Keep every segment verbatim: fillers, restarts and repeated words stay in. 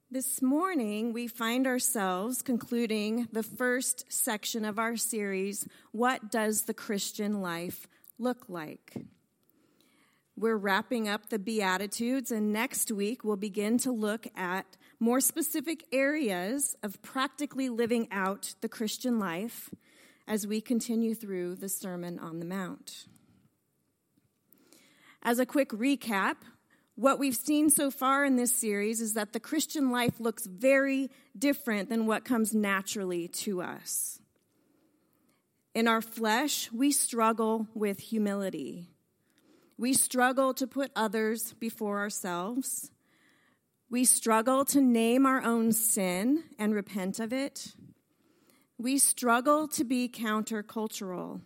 This morning, we find ourselves concluding the first section of our series, What Does the Christian Life Look Like? We're wrapping up the Beatitudes, and next week we'll begin to look at more specific areas of practically living out the Christian life as we continue through the Sermon on the Mount. As a quick recap, what we've seen so far in this series is that the Christian life looks very different than what comes naturally to us. In our flesh, we struggle with humility. We struggle to put others before ourselves. We struggle to name our own sin and repent of it. We struggle to be countercultural.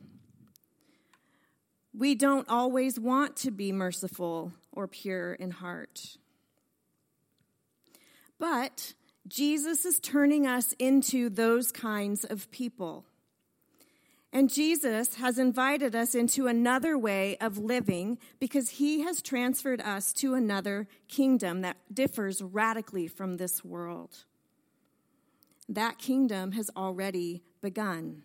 We don't always want to be merciful or pure in heart. But Jesus is turning us into those kinds of people. And Jesus has invited us into another way of living because he has transferred us to another kingdom that differs radically from this world. That kingdom has already begun.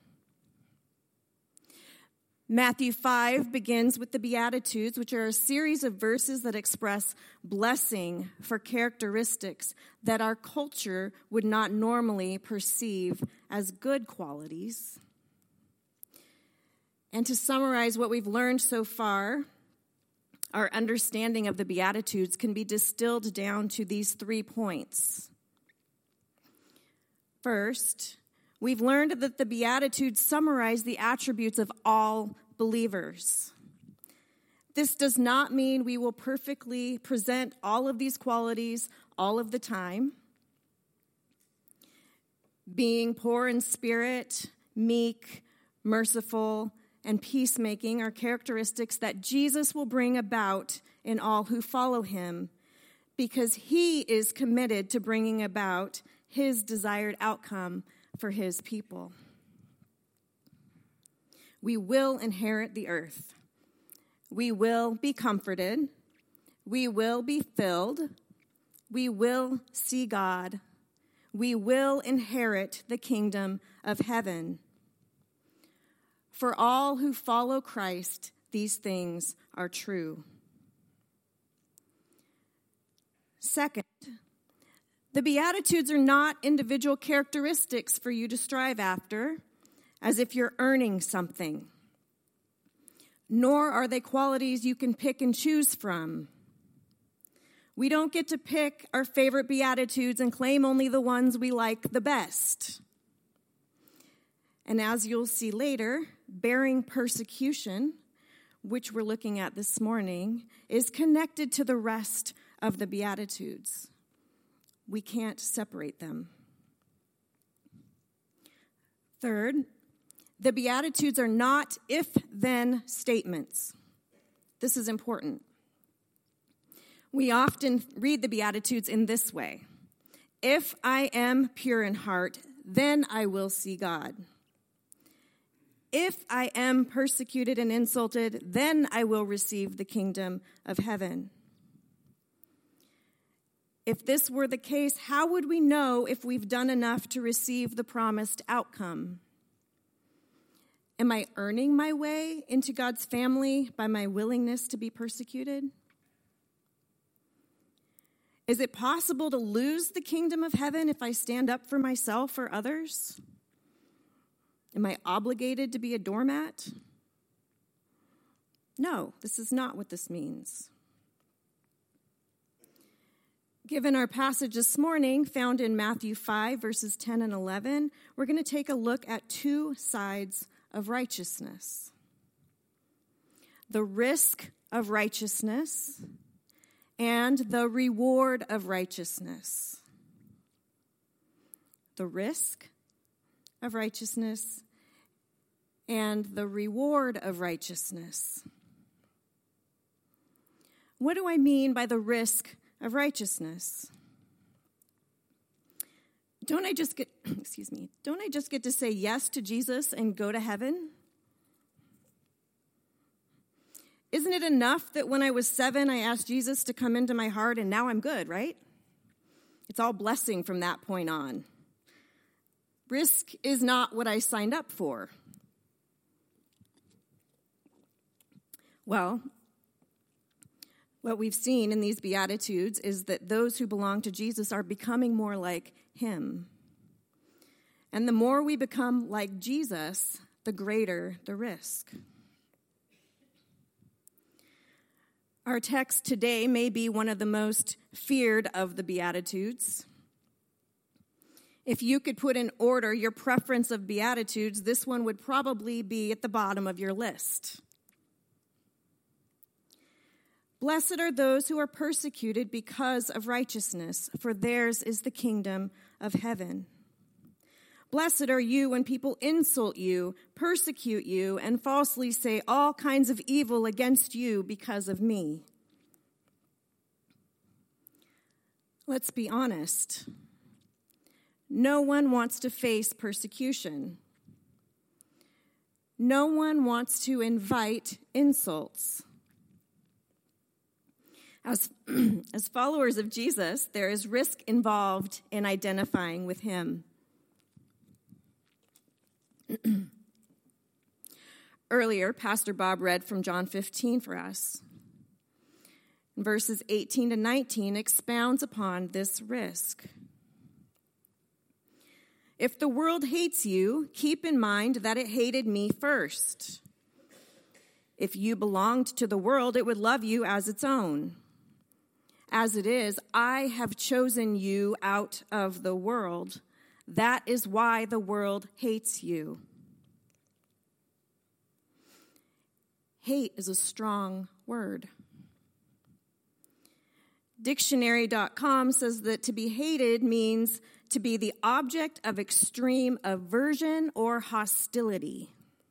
Matthew five begins with the Beatitudes, which are a series of verses that express blessing for characteristics that our culture would not normally perceive as good qualities. And to summarize what we've learned so far, our understanding of the Beatitudes can be distilled down to these three points. First, we've learned that the Beatitudes summarize the attributes of all believers. This does not mean we will perfectly present all of these qualities all of the time. Being poor in spirit, meek, merciful, and peacemaking are characteristics that Jesus will bring about in all who follow him because he is committed to bringing about his desired outcome for his people. We will inherit the earth. We will be comforted. We will be filled. We will see God. We will inherit the kingdom of heaven. For all who follow Christ, these things are true. Second, the Beatitudes are not individual characteristics for you to strive after, as if you're earning something. Nor are they qualities you can pick and choose from. We don't get to pick our favorite Beatitudes and claim only the ones we like the best. And as you'll see later, bearing persecution, which we're looking at this morning, is connected to the rest of the Beatitudes. We can't separate them. Third, the Beatitudes are not if-then statements. This is important. We often read the Beatitudes in this way. If I am pure in heart, then I will see God. If I am persecuted and insulted, then I will receive the kingdom of heaven. If this were the case, how would we know if we've done enough to receive the promised outcome? Am I earning my way into God's family by my willingness to be persecuted? Is it possible to lose the kingdom of heaven if I stand up for myself or others? Am I obligated to be a doormat? No, this is not what this means. Given our passage this morning, found in Matthew five, verses ten and eleven, we're going to take a look at two sides of righteousness. The risk of righteousness and the reward of righteousness. The risk of righteousness and the reward of righteousness. What do I mean by the risk of righteousness? Don't I just get, excuse me, don't I just get to say yes to Jesus and go to heaven? Isn't it enough that when I was seven, I asked Jesus to come into my heart and now I'm good, right? It's all blessing from that point on. Risk is not what I signed up for. Well, what we've seen in these Beatitudes is that those who belong to Jesus are becoming more like him. And the more we become like Jesus, the greater the risk. Our text today may be one of the most feared of the Beatitudes. If you could put in order your preference of Beatitudes, this one would probably be at the bottom of your list. Blessed are those who are persecuted because of righteousness, for theirs is the kingdom of heaven. Blessed are you when people insult you, persecute you, and falsely say all kinds of evil against you because of me. Let's be honest. No one wants to face persecution. No one wants to invite insults. As, as followers of Jesus, there is risk involved in identifying with him. Earlier, Pastor Bob read from John fifteen for us. Verses eighteen to nineteen expounds upon this risk. If the world hates you, keep in mind that it hated me first. If you belonged to the world, it would love you as its own. As it is, I have chosen you out of the world. That is why the world hates you. Hate is a strong word. Dictionary dot com says that to be hated means to be the object of extreme aversion or hostility.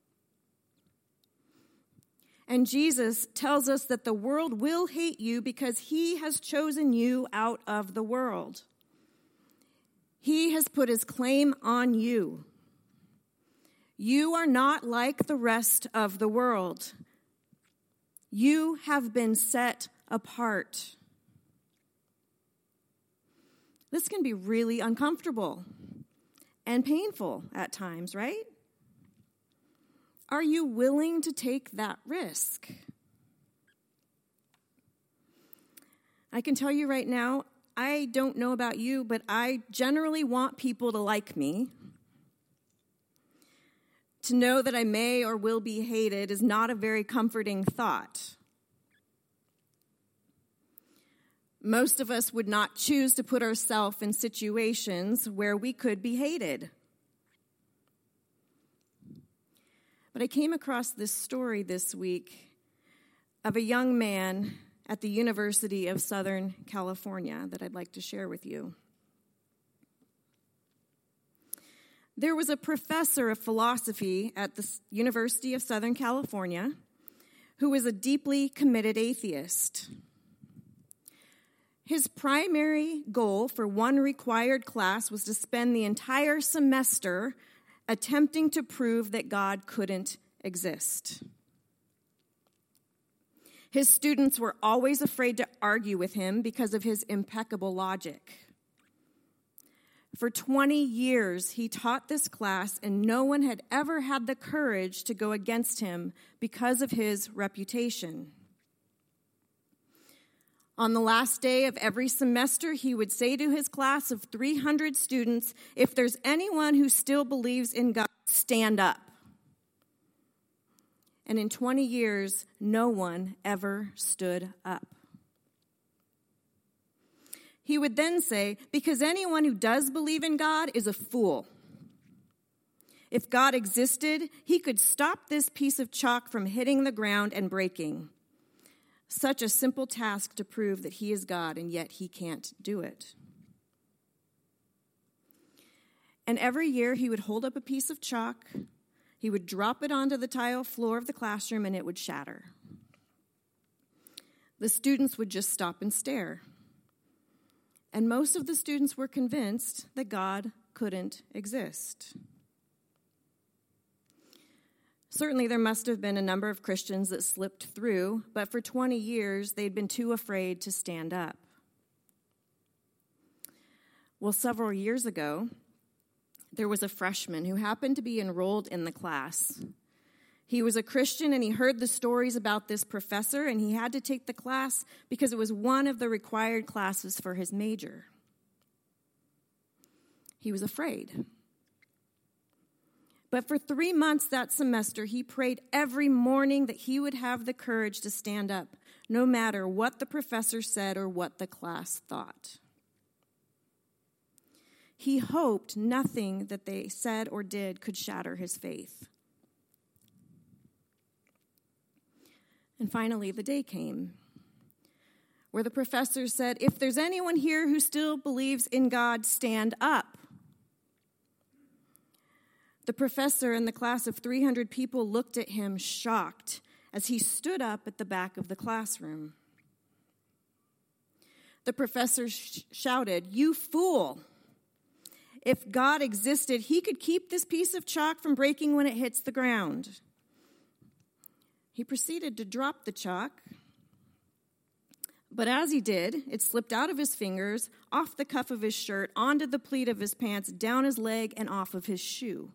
And Jesus tells us that the world will hate you because he has chosen you out of the world. He has put his claim on you. You are not like the rest of the world. You have been set apart. This can be really uncomfortable and painful at times, right? Are you willing to take that risk? I can tell you right now, I don't know about you, but I generally want people to like me. To know that I may or will be hated is not a very comforting thought. Most of us would not choose to put ourselves in situations where we could be hated. But I came across this story this week of a young man at the University of Southern California that I'd like to share with you. There was a professor of philosophy at the University of Southern California who was a deeply committed atheist. His primary goal for one required class was to spend the entire semester attempting to prove that God couldn't exist. His students were always afraid to argue with him because of his impeccable logic. For twenty years, he taught this class, and no one had ever had the courage to go against him because of his reputation. On the last day of every semester, he would say to his class of three hundred students, if there's anyone who still believes in God, stand up. And in twenty years, no one ever stood up. He would then say, because anyone who does believe in God is a fool. If God existed, he could stop this piece of chalk from hitting the ground and breaking. Such a simple task to prove that he is God, and yet he can't do it. And every year he would hold up a piece of chalk, he would drop it onto the tile floor of the classroom, and it would shatter. The students would just stop and stare. And most of the students were convinced that God couldn't exist. Certainly, there must have been a number of Christians that slipped through, but for twenty years, they'd been too afraid to stand up. Well, several years ago, there was a freshman who happened to be enrolled in the class. He was a Christian, and he heard the stories about this professor, and he had to take the class because it was one of the required classes for his major. He was afraid. But for three months that semester, he prayed every morning that he would have the courage to stand up, no matter what the professor said or what the class thought. He hoped nothing that they said or did could shatter his faith. And finally, the day came where the professor said, "If there's anyone here who still believes in God, stand up." The professor and the class of three hundred people looked at him shocked as he stood up at the back of the classroom. The professor sh- shouted, "You fool! If God existed, he could keep this piece of chalk from breaking when it hits the ground." He proceeded to drop the chalk, but as he did, it slipped out of his fingers, off the cuff of his shirt, onto the pleat of his pants, down his leg, and off of his shoe.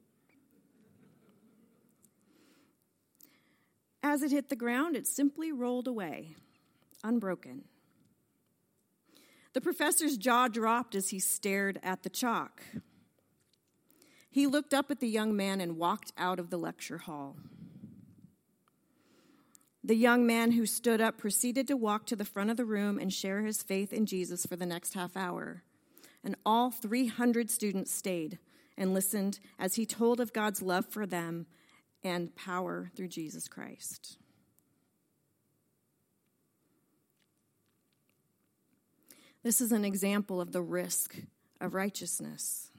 As it hit the ground, it simply rolled away, unbroken. The professor's jaw dropped as he stared at the chalk. He looked up at the young man and walked out of the lecture hall. The young man who stood up proceeded to walk to the front of the room and share his faith in Jesus for the next half hour. And all three hundred students stayed and listened as he told of God's love for them and power through Jesus Christ. This is an example of the risk of righteousness.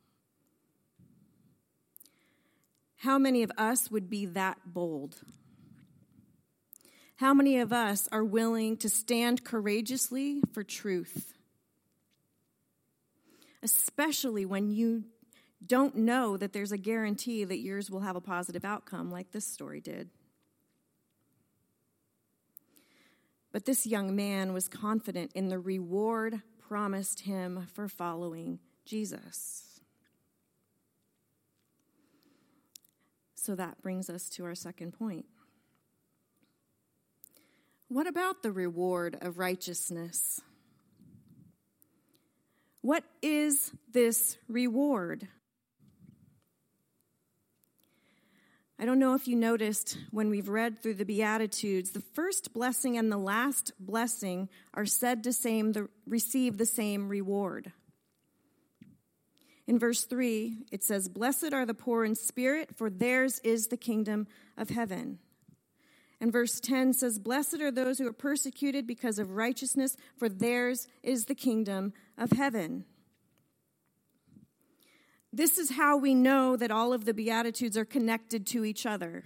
How many of us would be that bold? How many of us are willing to stand courageously for truth? Especially when you don't know that there's a guarantee that yours will have a positive outcome like this story did. But this young man was confident in the reward promised him for following Jesus. So that brings us to our second point. What about the reward of righteousness? What is this reward? I don't know if you noticed when we've read through the Beatitudes, the first blessing and the last blessing are said to same the, receive the same reward. In verse three, it says, "Blessed are the poor in spirit, for theirs is the kingdom of heaven." And verse ten says, "Blessed are those who are persecuted because of righteousness, for theirs is the kingdom of heaven." This is how we know that all of the Beatitudes are connected to each other.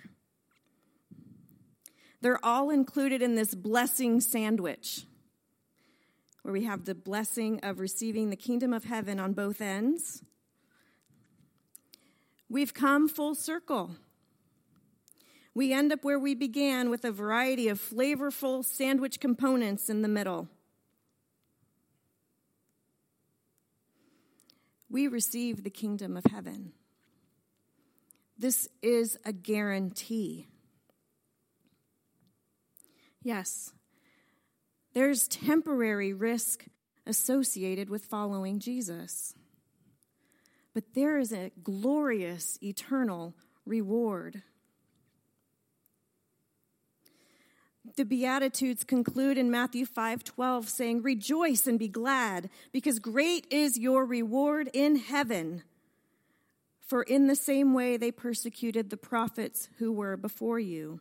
They're all included in this blessing sandwich, where we have the blessing of receiving the kingdom of heaven on both ends. We've come full circle. We end up where we began, with a variety of flavorful sandwich components in the middle. We receive the kingdom of heaven. This is a guarantee. Yes, there's temporary risk associated with following Jesus, but there is a glorious eternal reward. The Beatitudes conclude in Matthew five twelve, saying, "Rejoice and be glad, because great is your reward in heaven. For in the same way they persecuted the prophets who were before you."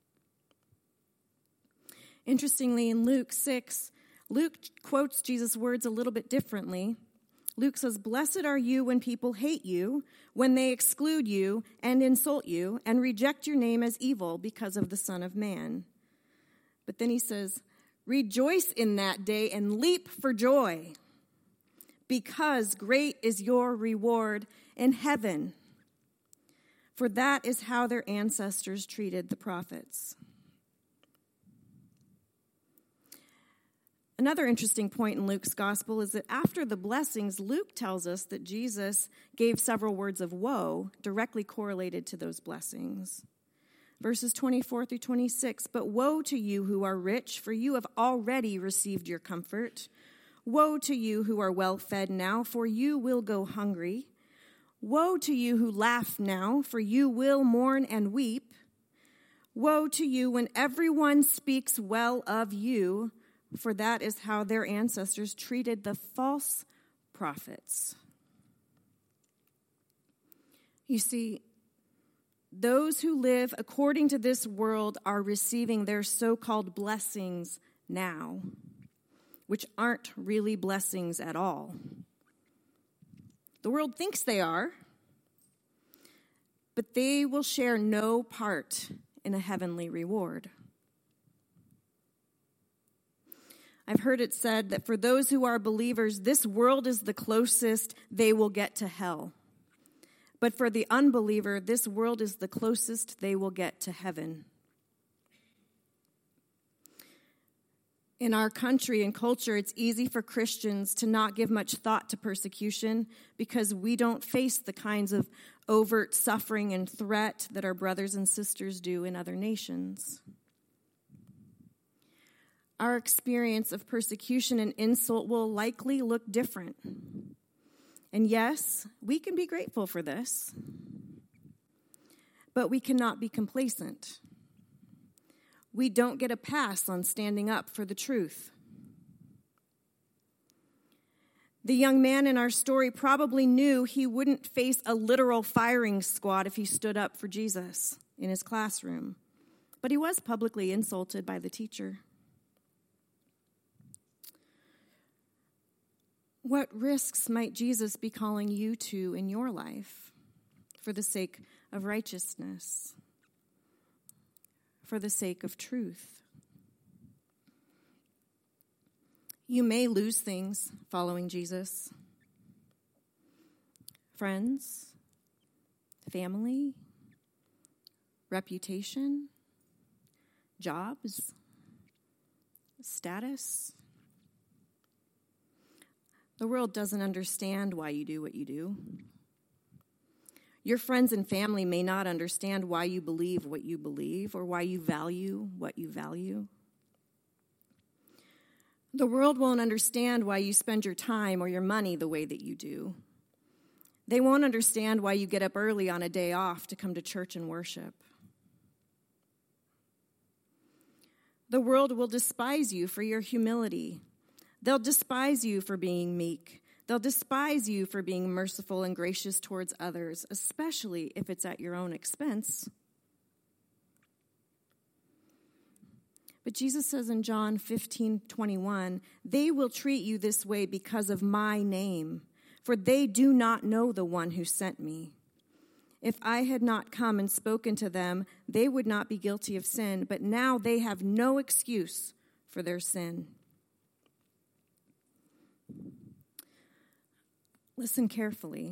Interestingly, in Luke six, Luke quotes Jesus' words a little bit differently. Luke says, "Blessed are you when people hate you, when they exclude you and insult you, and reject your name as evil because of the Son of Man." But then he says, "Rejoice in that day and leap for joy, because great is your reward in heaven. For that is how their ancestors treated the prophets." Another interesting point in Luke's gospel is that after the blessings, Luke tells us that Jesus gave several words of woe directly correlated to those blessings. Verses twenty-four through twenty-six, "But woe to you who are rich, for you have already received your comfort. Woe to you who are well fed now, for you will go hungry. Woe to you who laugh now, for you will mourn and weep. Woe to you when everyone speaks well of you, for that is how their ancestors treated the false prophets." You see, those who live according to this world are receiving their so-called blessings now, which aren't really blessings at all. The world thinks they are, but they will share no part in a heavenly reward. I've heard it said that for those who are believers, this world is the closest they will get to hell. But for the unbeliever, this world is the closest they will get to heaven. In our country and culture, it's easy for Christians to not give much thought to persecution because we don't face the kinds of overt suffering and threat that our brothers and sisters do in other nations. Our experience of persecution and insult will likely look different. And yes, we can be grateful for this, but we cannot be complacent. We don't get a pass on standing up for the truth. The young man in our story probably knew he wouldn't face a literal firing squad if he stood up for Jesus in his classroom, but he was publicly insulted by the teacher. What risks might Jesus be calling you to in your life for the sake of righteousness, for the sake of truth? You may lose things following Jesus. Friends, family, reputation, jobs, status. The world doesn't understand why you do what you do. Your friends and family may not understand why you believe what you believe or why you value what you value. The world won't understand why you spend your time or your money the way that you do. They won't understand why you get up early on a day off to come to church and worship. The world will despise you for your humility. They'll despise you for being meek. They'll despise you for being merciful and gracious towards others, especially if it's at your own expense. But Jesus says in John fifteen twenty-one, "They will treat you this way because of my name, for they do not know the one who sent me. If I had not come and spoken to them, they would not be guilty of sin, but now they have no excuse for their sin." Listen carefully.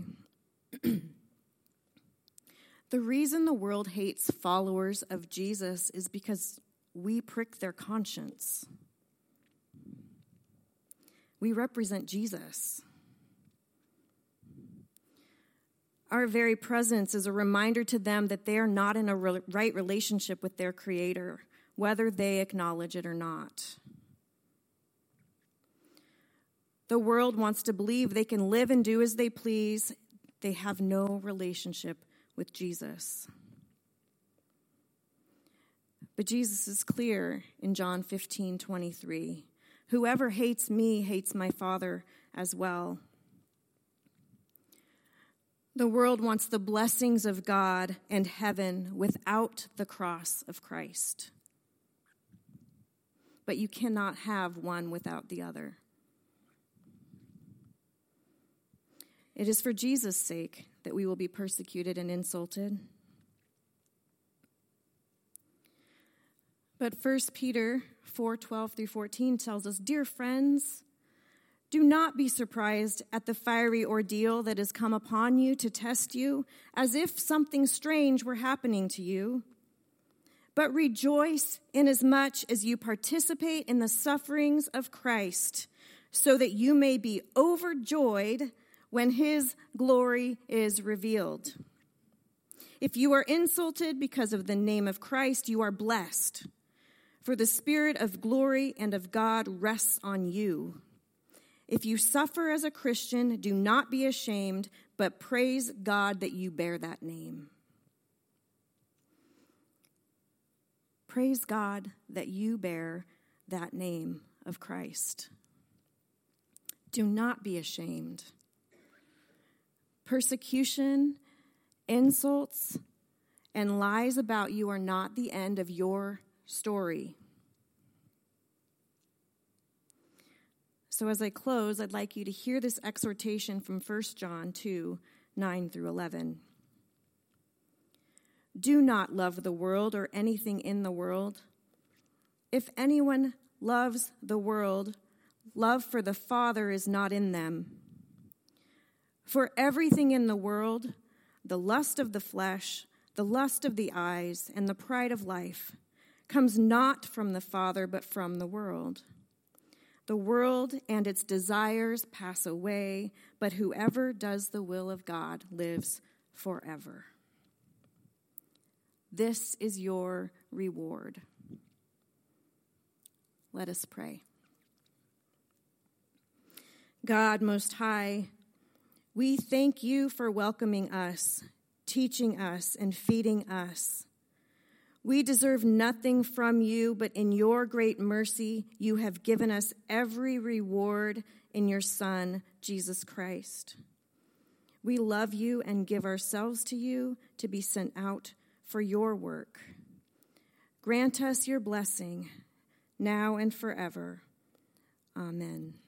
The reason the world hates followers of Jesus is because we prick their conscience. We represent Jesus. Our very presence is a reminder to them that they are not in a right relationship with their Creator, whether they acknowledge it or not. The world wants to believe they can live and do as they please. They have no relationship with Jesus. But Jesus is clear in John fifteen twenty-three. "Whoever hates me hates my Father as well." The world wants the blessings of God and heaven without the cross of Christ. But you cannot have one without the other. It is for Jesus' sake that we will be persecuted and insulted. But First Peter four twelve through fourteen tells us, "Dear friends, do not be surprised at the fiery ordeal that has come upon you to test you, as if something strange were happening to you. but rejoice inasmuch as you participate in the sufferings of Christ, so that you may be overjoyed when his glory is revealed. If you are insulted because of the name of Christ, you are blessed, for the Spirit of glory and of God rests on you. If you suffer as a Christian, do not be ashamed, but praise God that you bear that name. Praise God that you bear that name of Christ. Do not be ashamed. Persecution, insults, and lies about you are not the end of your story. So as I close, I'd like you to hear this exhortation from First John two, nine through eleven. Do not love the world or anything in the world. If anyone loves the world, love for the Father is not in them. For everything in the world, the lust of the flesh, the lust of the eyes, and the pride of life, comes not from the Father, but from the world. The world and its desires pass away, but whoever does the will of God lives forever. This is your reward. Let us pray. God Most High, we thank you for welcoming us, teaching us, and feeding us. We deserve nothing from you, but in your great mercy, you have given us every reward in your Son, Jesus Christ. We love you and give ourselves to you to be sent out for your work. Grant us your blessing now and forever. Amen.